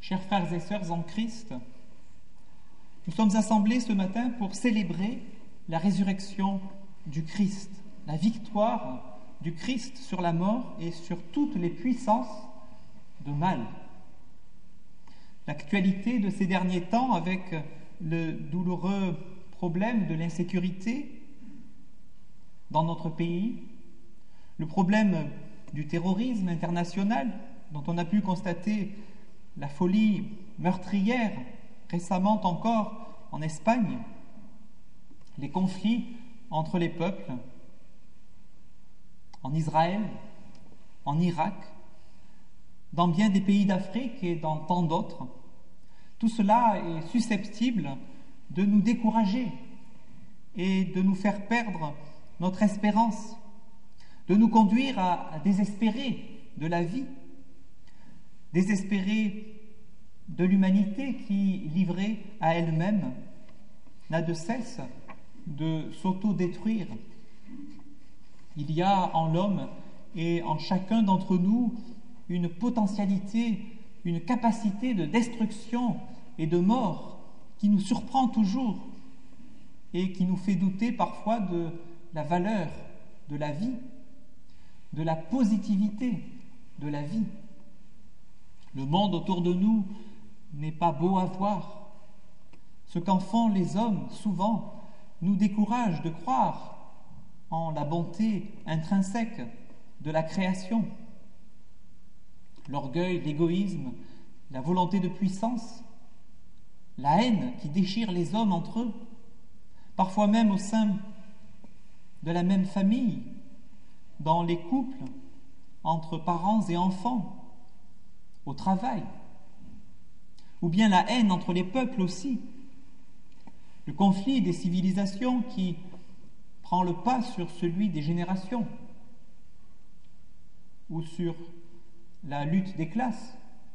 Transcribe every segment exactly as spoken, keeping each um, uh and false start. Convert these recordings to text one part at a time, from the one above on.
Chers frères et sœurs en Christ, nous sommes assemblés ce matin pour célébrer la résurrection du Christ, la victoire du Christ sur la mort et sur toutes les puissances de mal. L'actualité de ces derniers temps avec le douloureux problème de l'insécurité dans notre pays, le problème du terrorisme international dont on a pu constater la folie meurtrière récemment encore en Espagne, les conflits entre les peuples en Israël, en Irak, dans bien des pays d'Afrique et dans tant d'autres. Tout cela est susceptible de nous décourager et de nous faire perdre notre espérance, de nous conduire à, à désespérer de la vie, désespérer de l'humanité qui, livrée à elle-même, n'a de cesse de s'auto-détruire. Il y a en l'homme et en chacun d'entre nous une potentialité, une capacité de destruction et de mort qui nous surprend toujours et qui nous fait douter parfois de la valeur de la vie, de la positivité de la vie. Le monde autour de nous n'est pas beau à voir. Ce qu'en font les hommes, souvent, nous décourage de croire en la bonté intrinsèque de la création. L'orgueil, l'égoïsme, la volonté de puissance, la haine qui déchire les hommes entre eux, parfois même au sein de la même famille, dans les couples, entre parents et enfants, au travail, ou bien la haine entre les peuples aussi, le conflit des civilisations qui prend le pas sur celui des générations, ou sur la lutte des classes.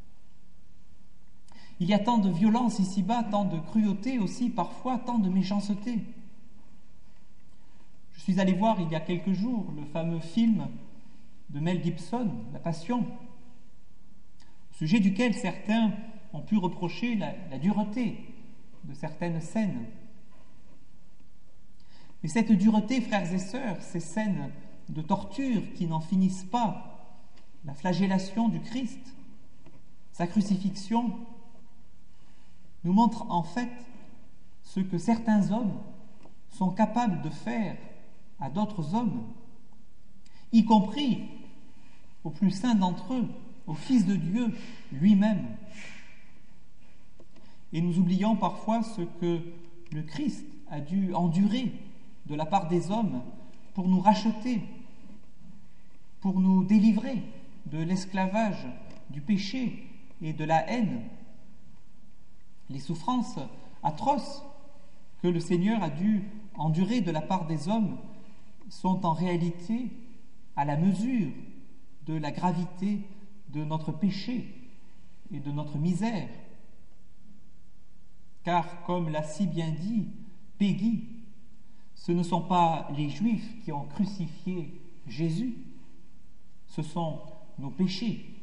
Il y a tant de violence ici-bas, tant de cruauté aussi, parfois tant de méchanceté. Je suis allé voir il y a quelques jours le fameux film de Mel Gibson, La Passion, au sujet duquel certains ont pu reprocher la, la dureté de certaines scènes. Mais cette dureté, frères et sœurs, ces scènes de torture qui n'en finissent pas, la flagellation du Christ, sa crucifixion, nous montrent en fait ce que certains hommes sont capables de faire à d'autres hommes, y compris au plus saint d'entre eux, au Fils de Dieu lui-même. Et nous oublions parfois ce que le Christ a dû endurer de la part des hommes pour nous racheter, pour nous délivrer de l'esclavage, du péché et de la haine. Les souffrances atroces que le Seigneur a dû endurer de la part des hommes sont en réalité à la mesure de la gravité de notre péché et de notre misère. Car, comme l'a si bien dit Peggy, ce ne sont pas les Juifs qui ont crucifié Jésus, ce sont nos péchés.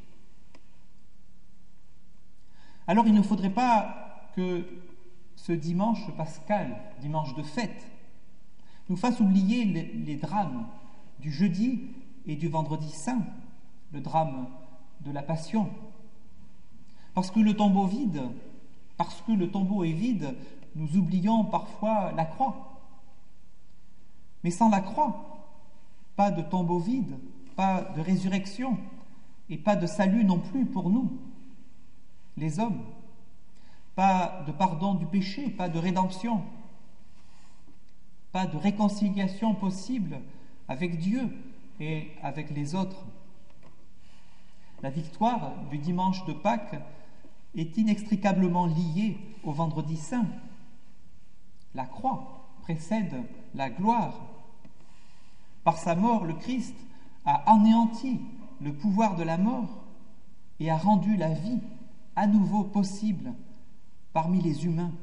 Alors il ne faudrait pas que ce dimanche pascal, dimanche de fête, nous fasse oublier les, les drames du jeudi et du vendredi saint, le drame de la Passion. Parce que le tombeau vide, parce que le tombeau est vide, nous oublions parfois la croix. Mais sans la croix, pas de tombeau vide, pas de résurrection et pas de salut non plus pour nous, les hommes. Pas de pardon du péché, pas de rédemption, pas de réconciliation possible avec Dieu et avec les autres. La victoire du dimanche de Pâques est inextricablement liée au vendredi saint. La croix précède la gloire. Par sa mort, le Christ a anéanti le pouvoir de la mort et a rendu la vie à nouveau possible parmi les humains.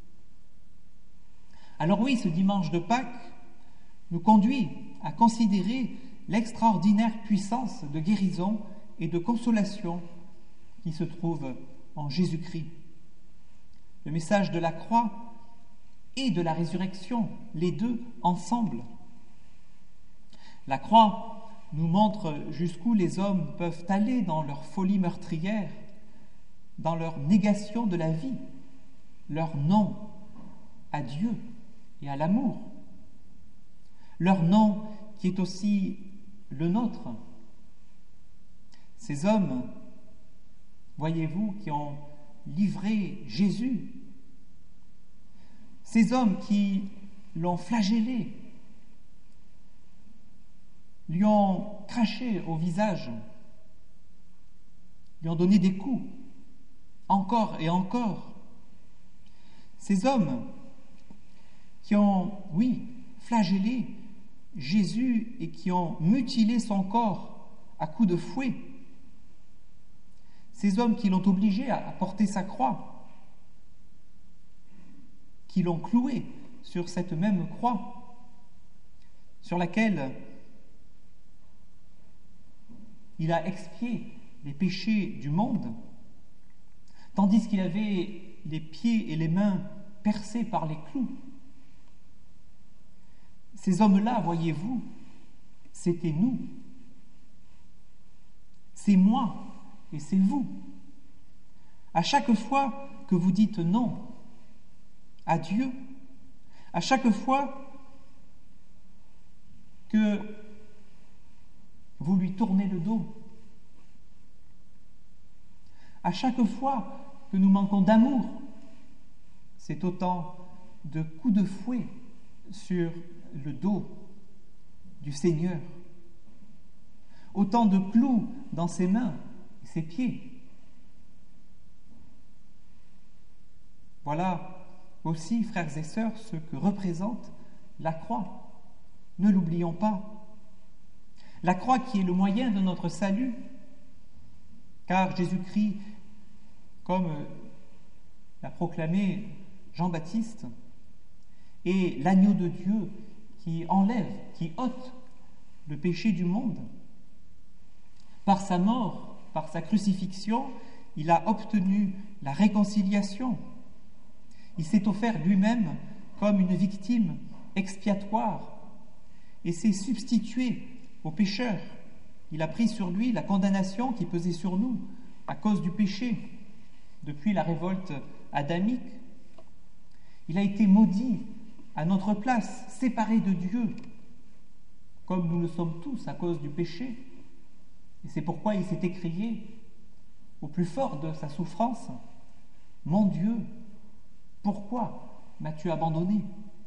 Alors oui, ce dimanche de Pâques nous conduit à considérer l'extraordinaire puissance de guérison et de consolation qui se trouve en Jésus-Christ. Le message de la croix et de la résurrection, les deux ensemble. La croix nous montre jusqu'où les hommes peuvent aller dans leur folie meurtrière, dans leur négation de la vie, leur non à Dieu et à l'amour. Leur non qui est aussi le nôtre. Ces hommes, voyez-vous, qui ont livré Jésus, ces hommes qui l'ont flagellé, lui ont craché au visage, lui ont donné des coups, encore et encore. Ces hommes qui ont, oui, flagellé Jésus et qui ont mutilé son corps à coups de fouet. Ces hommes qui l'ont obligé à porter sa croix, qui l'ont cloué sur cette même croix, sur laquelle il a expié les péchés du monde, tandis qu'il avait les pieds et les mains percés par les clous. Ces hommes-là, voyez-vous, c'était nous. C'est moi et c'est vous. À chaque fois que vous dites non à Dieu, à chaque fois que vous lui tournez le dos, à chaque fois que nous manquons d'amour, c'est autant de coups de fouet sur le dos du Seigneur, autant de clous dans ses mains et ses pieds. Voilà aussi, frères et sœurs, ce que représente la croix. Ne l'oublions pas. La croix qui est le moyen de notre salut, car Jésus-Christ, comme l'a proclamé Jean-Baptiste, est l'agneau de Dieu qui enlève, qui ôte le péché du monde. Par sa mort, par sa crucifixion, il a obtenu la réconciliation. Il s'est offert lui-même comme une victime expiatoire et s'est substitué aux pécheurs. Il a pris sur lui la condamnation qui pesait sur nous à cause du péché, depuis la révolte adamique. Il a été maudit à notre place, séparé de Dieu, comme nous le sommes tous à cause du péché. Et c'est pourquoi il s'est écrié au plus fort de sa souffrance: « Mon Dieu, pourquoi m'as-tu abandonné ?»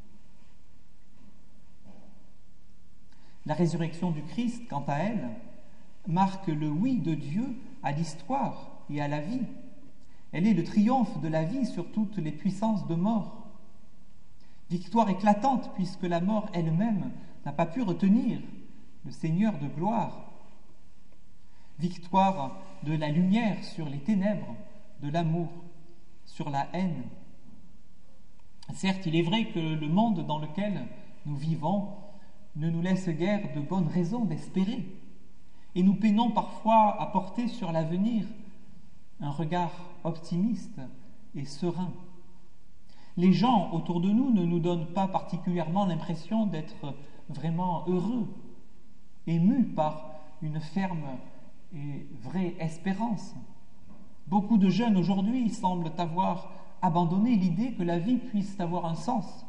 La résurrection du Christ, quant à elle, marque le oui de Dieu à l'histoire et à la vie. Elle est le triomphe de la vie sur toutes les puissances de mort. Victoire éclatante, puisque la mort elle-même n'a pas pu retenir le Seigneur de gloire. Victoire de la lumière sur les ténèbres, de l'amour sur la haine. Certes, il est vrai que le monde dans lequel nous vivons ne nous laisse guère de bonnes raisons d'espérer, et nous peinons parfois à porter sur l'avenir un regard optimiste et serein. Les gens autour de nous ne nous donnent pas particulièrement l'impression d'être vraiment heureux, émus par une ferme et vraie espérance. Beaucoup de jeunes aujourd'hui semblent avoir abandonné l'idée que la vie puisse avoir un sens.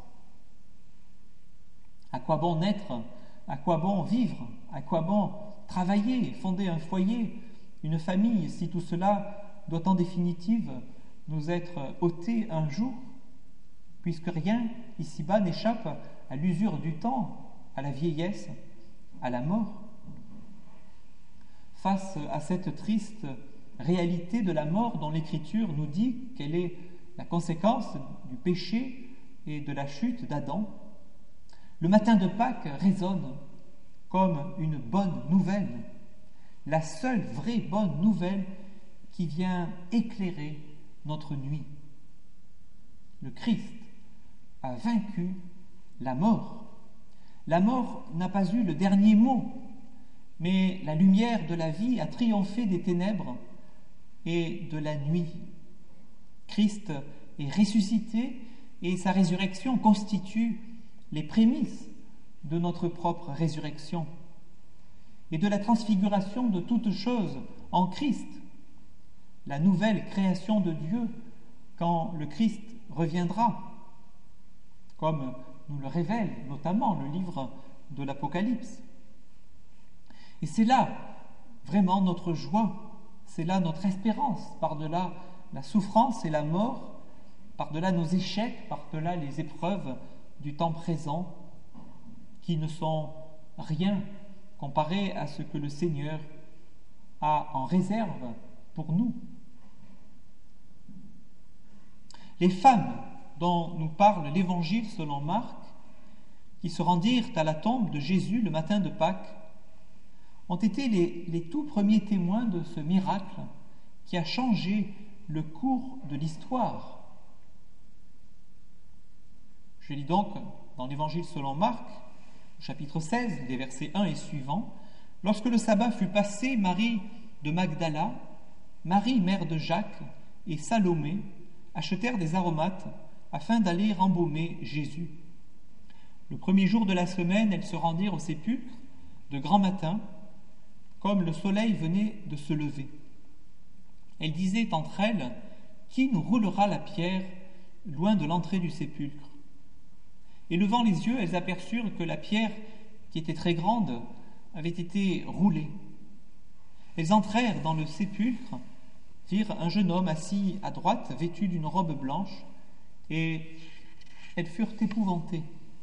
À quoi bon naître? À quoi bon vivre? À quoi bon travailler, fonder un foyer, une famille, si tout cela doit en définitive nous être ôté un jour, puisque rien ici-bas n'échappe à l'usure du temps, à la vieillesse, à la mort. Face à cette triste réalité de la mort dont l'Écriture nous dit qu'elle est la conséquence du péché et de la chute d'Adam, le matin de Pâques résonne comme une bonne nouvelle, la seule vraie bonne nouvelle qui vient éclairer notre nuit. Le Christ a vaincu la mort. La mort n'a pas eu le dernier mot, mais la lumière de la vie a triomphé des ténèbres et de la nuit. Christ est ressuscité et sa résurrection constitue les prémices de notre propre résurrection et de la transfiguration de toutes choses en Christ, la nouvelle création de Dieu quand le Christ reviendra, comme nous le révèle notamment le livre de l'Apocalypse. Et c'est là vraiment notre joie, c'est là notre espérance, par-delà la souffrance et la mort, par-delà nos échecs, par-delà les épreuves du temps présent, qui ne sont rien comparé à ce que le Seigneur a en réserve pour nous. Les femmes dont nous parle l'Évangile selon Marc, qui se rendirent à la tombe de Jésus le matin de Pâques, ont été les, les tout premiers témoins de ce miracle qui a changé le cours de l'histoire. Je lis donc dans l'Évangile selon Marc, chapitre seize, les versets un et suivants. « Lorsque le sabbat fut passé, Marie de Magdala, Marie, mère de Jacques, et Salomé achetèrent des aromates afin d'aller embaumer Jésus. Le premier jour de la semaine, elles se rendirent au sépulcre de grand matin, comme le soleil venait de se lever. Elles disaient entre elles, « Qui nous roulera la pierre loin de l'entrée du sépulcre ?» Et levant les yeux, elles aperçurent que la pierre, qui était très grande, avait été roulée. Elles entrèrent dans le sépulcre, virent un jeune homme assis à droite, vêtu d'une robe blanche, et elles furent épouvantées.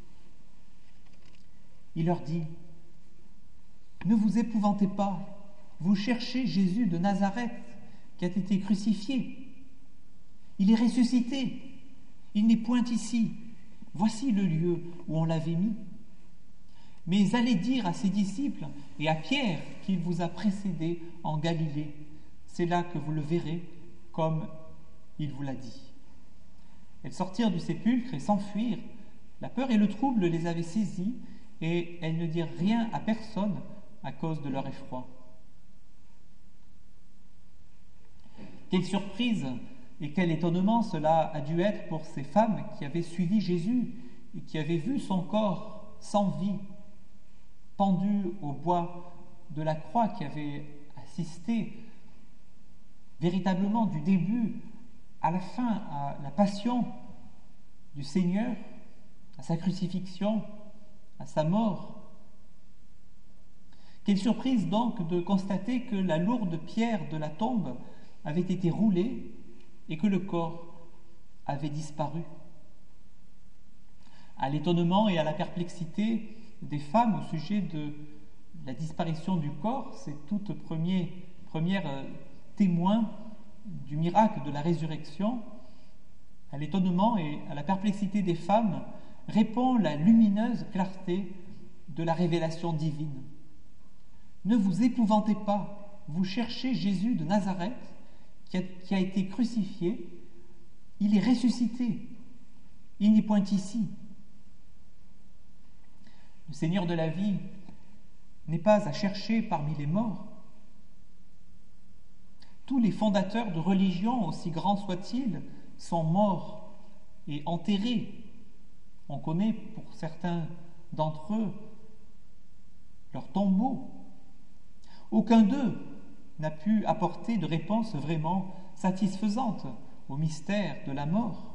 Il leur dit, « Ne vous épouvantez pas, vous cherchez Jésus de Nazareth, qui a été crucifié. Il est ressuscité, il n'est point ici. Voici le lieu où on l'avait mis. Mais allez dire à ses disciples et à Pierre qu'il vous a précédé en Galilée. C'est là que vous le verrez, comme il vous l'a dit. » Elles sortirent du sépulcre et s'enfuirent. La peur et le trouble les avaient saisies, et elles ne dirent rien à personne à cause de leur effroi. Quelle surprise et quel étonnement cela a dû être pour ces femmes qui avaient suivi Jésus et qui avaient vu son corps sans vie, pendu au bois de la croix, qui avaient assisté véritablement du début à la fin, à la passion du Seigneur, à sa crucifixion, à sa mort. Quelle surprise donc de constater que la lourde pierre de la tombe avait été roulée et que le corps avait disparu. À l'étonnement et à la perplexité des femmes au sujet de la disparition du corps, c'est toute première, première témoin du miracle de la résurrection. À l'étonnement et à la perplexité des femmes répond la lumineuse clarté de la révélation divine. Ne vous épouvantez pas, vous cherchez Jésus de Nazareth qui a, qui a été crucifié, il est ressuscité, il n'est point ici. Le Seigneur de la vie n'est pas à chercher parmi les morts. Tous les fondateurs de religion, aussi grands soient-ils, sont morts et enterrés. On connaît pour certains d'entre eux leur tombeau. Aucun d'eux n'a pu apporter de réponse vraiment satisfaisante au mystère de la mort,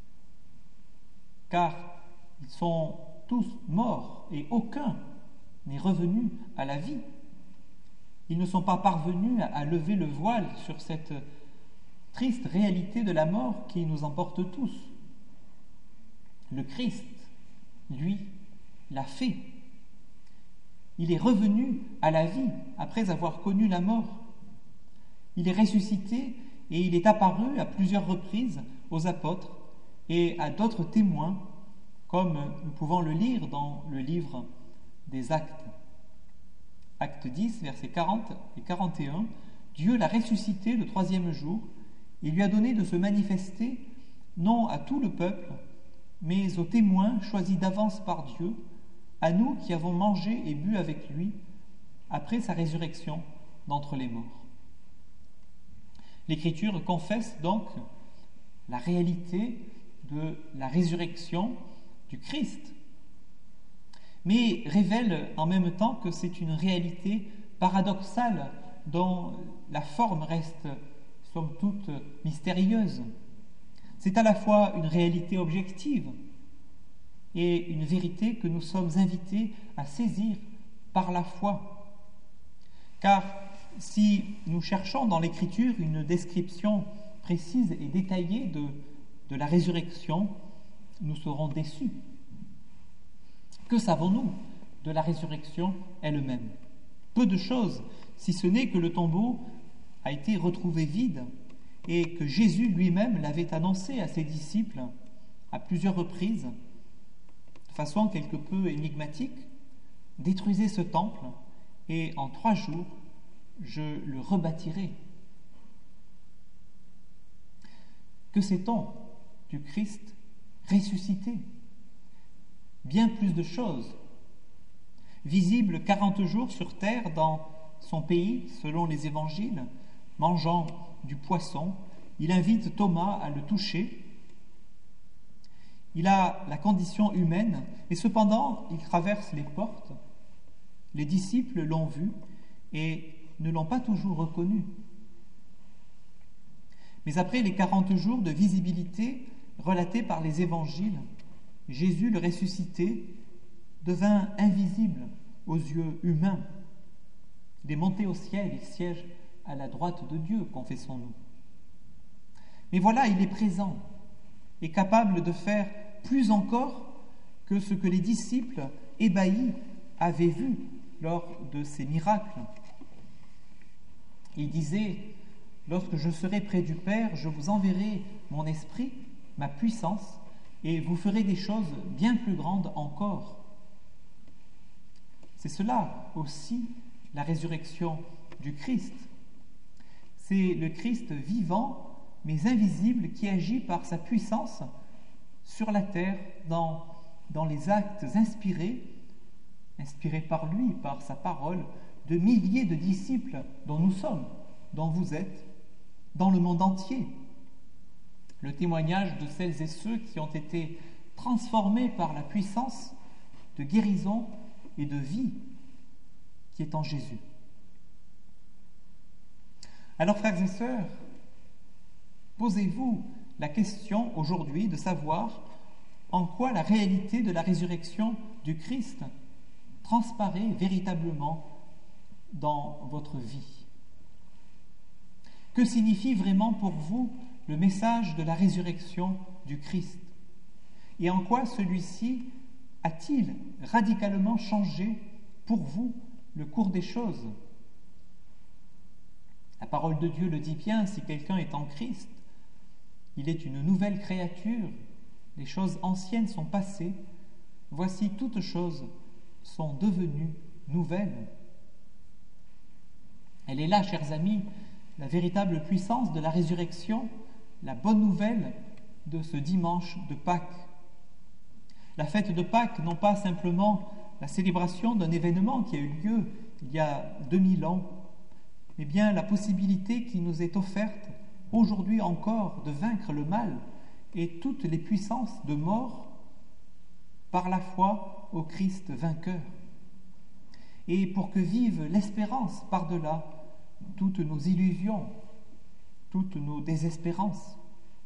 car ils sont tous morts et aucun n'est revenu à la vie. Ils ne sont pas parvenus à lever le voile sur cette triste réalité de la mort qui nous emporte tous. Le Christ, lui, l'a fait. Il est revenu à la vie après avoir connu la mort. Il est ressuscité et il est apparu à plusieurs reprises aux apôtres et à d'autres témoins, comme nous pouvons le lire dans le livre des Actes. Acte dix, versets quarante et quarante et un, « Dieu l'a ressuscité le troisième jour et lui a donné de se manifester non à tout le peuple, mais aux témoins choisis d'avance par Dieu, à nous qui avons mangé et bu avec lui après sa résurrection d'entre les morts. » L'Écriture confesse donc la réalité de la résurrection du Christ, mais révèle en même temps que c'est une réalité paradoxale dont la forme reste, somme toute, mystérieuse. C'est à la fois une réalité objective et une vérité que nous sommes invités à saisir par la foi. Car si nous cherchons dans l'Écriture une description précise et détaillée de, de la résurrection, nous serons déçus. Que savons-nous de la résurrection elle-même? Peu de choses, si ce n'est que le tombeau a été retrouvé vide et que Jésus lui-même l'avait annoncé à ses disciples à plusieurs reprises, de façon quelque peu énigmatique: « Détruisez ce temple et en trois jours, je le rebâtirai. » Que sait-on du Christ ressuscité? Bien plus de choses. Visible quarante jours sur terre dans son pays, selon les évangiles, mangeant du poisson, il invite Thomas à le toucher. Il a la condition humaine, et cependant, il traverse les portes. Les disciples l'ont vu et ne l'ont pas toujours reconnu. Mais après les quarante jours de visibilité relatés par les évangiles, Jésus le ressuscité devint invisible aux yeux humains. Il est monté au ciel, il siège à la droite de Dieu, confessons-nous. Mais voilà, il est présent et capable de faire plus encore que ce que les disciples ébahis avaient vu lors de ces miracles. Il disait: « Lorsque je serai près du Père, je vous enverrai mon esprit, ma puissance, et vous ferez des choses bien plus grandes encore. » C'est cela aussi la résurrection du Christ. C'est le Christ vivant mais invisible qui agit par sa puissance sur la terre dans, dans les actes inspirés, inspirés par lui, par sa parole, de milliers de disciples dont nous sommes, dont vous êtes, dans le monde entier. Le témoignage de celles et ceux qui ont été transformés par la puissance de guérison et de vie qui est en Jésus. Alors, frères et sœurs, posez-vous la question aujourd'hui de savoir en quoi la réalité de la résurrection du Christ transparaît véritablement dans votre vie. Que signifie vraiment pour vous le message de la résurrection du Christ? Et en quoi celui-ci a-t-il radicalement changé pour vous le cours des choses? La parole de Dieu le dit bien: si quelqu'un est en Christ, il est une nouvelle créature, les choses anciennes sont passées, voici toutes choses sont devenues nouvelles. Elle est là, chers amis, la véritable puissance de la résurrection, la bonne nouvelle de ce dimanche de Pâques. La fête de Pâques, non pas simplement la célébration d'un événement qui a eu lieu il y a deux mille ans, mais bien la possibilité qui nous est offerte aujourd'hui encore de vaincre le mal et toutes les puissances de mort par la foi au Christ vainqueur. Et pour que vive l'espérance par-delà toutes nos illusions, toutes nos désespérances.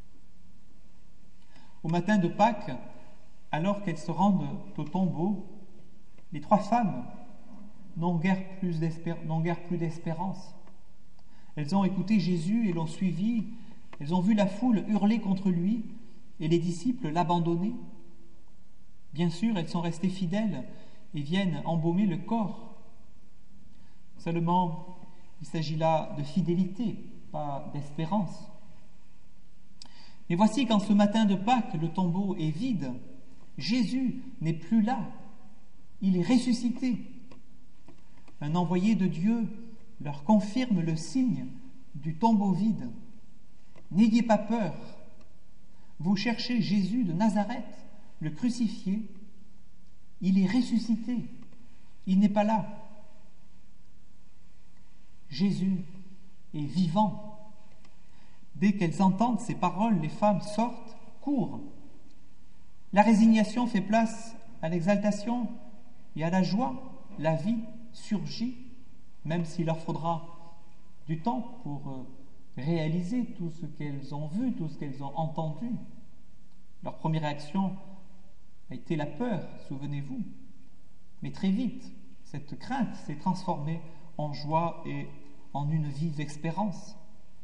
Au matin de Pâques, alors qu'elles se rendent au tombeau, les trois femmes n'ont guère plus d'espér- n'ont guère plus d'espérance. Elles ont écouté Jésus et l'ont suivi. Elles ont vu la foule hurler contre lui et les disciples l'abandonner. Bien sûr, elles sont restées fidèles et viennent embaumer le corps. Seulement, il s'agit là de fidélité, pas d'espérance. Mais voici qu'en ce matin de Pâques, le tombeau est vide. Jésus n'est plus là. Il est ressuscité. Un envoyé de Dieu leur confirme le signe du tombeau vide. N'ayez pas peur. Vous cherchez Jésus de Nazareth, le crucifié. Il est ressuscité. Il n'est pas là. Jésus est vivant. Dès qu'elles entendent ces paroles, les femmes sortent, courent. La résignation fait place à l'exaltation et à la joie. La vie surgit, même s'il leur faudra du temps pour réaliser tout ce qu'elles ont vu, tout ce qu'elles ont entendu. Leur première réaction a été la peur, souvenez-vous. Mais très vite, cette crainte s'est transformée en joie et en une vive espérance.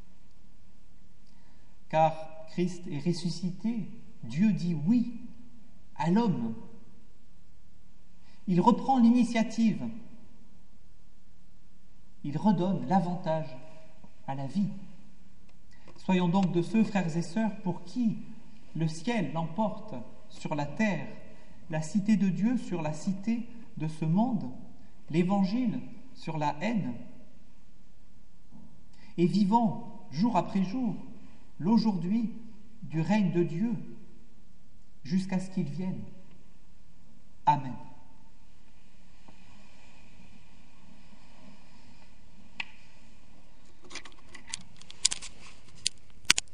Car Christ est ressuscité, Dieu dit oui à l'homme. Il reprend l'initiative. Il redonne l'avantage à la vie. Soyons donc de ceux frères et sœurs pour qui le ciel l'emporte sur la terre, la cité de Dieu sur la cité de ce monde, l'évangile sur la haine. Et vivons jour après jour l'aujourd'hui du règne de Dieu jusqu'à ce qu'il vienne. Amen.